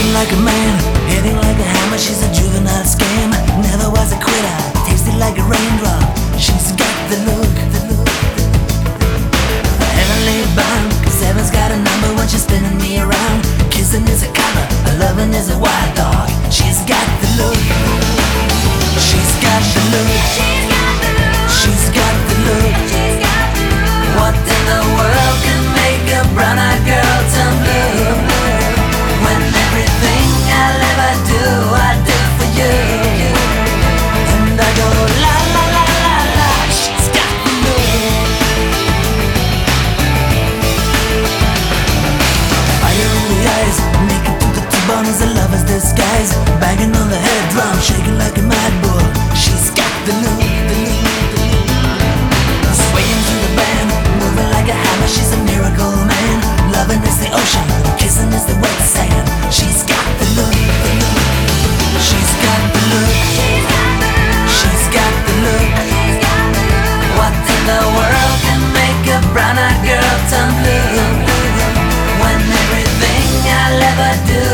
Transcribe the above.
Living like a man, hitting like a hammer. She's a juvenile scam, never was a quitter. Tasted like a raindrop. She's got the look, the look. Heavenly bound, 'cause heaven's got a number when she's spinning me around. Kissing is a color, her loving is a wild dog. She's got the look. She's got the look. She's got the look. What in the world can make a brown-eyed girl turn blue? When everything I'll ever do, I do for you. And I go la la la la la. She's got the look. Fire in the eyes, naked to the T-bone is a lover's disguise. Banging on the head drum, shaking like a mad bull. She's got the look, the look, the look. Swaying through the band, moving like a hammer. She's a miracle man. Loving is the ocean, kissing is the wet sand. She's got the look, the look. She's got the look. She's got the look. What in the world can make a brown-eyed girl turn blue? When everything I'll ever do,